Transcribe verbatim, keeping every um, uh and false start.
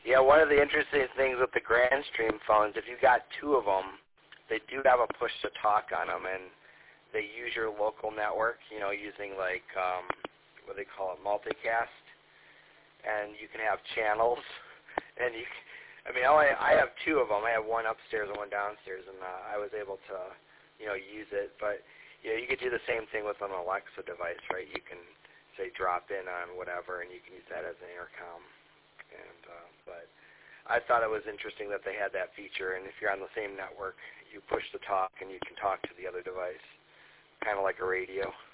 Yeah, one of the interesting things with the Grandstream phones, if you got two of them, they do have a push-to-talk on them, and they use your local network, you know, using like, um, what they call it, multicast, and you can have channels, and you, I mean, I I have two of them. I have one upstairs and one downstairs, and uh, I was able to, you know, use it. But you know, you could do the same thing with an Alexa device, right? You can say drop in on whatever, and you can use that as an intercom. And uh, but I thought it was interesting that they had that feature, and if you're on the same network, you push the talk, and you can talk to the other device, kind of like a radio.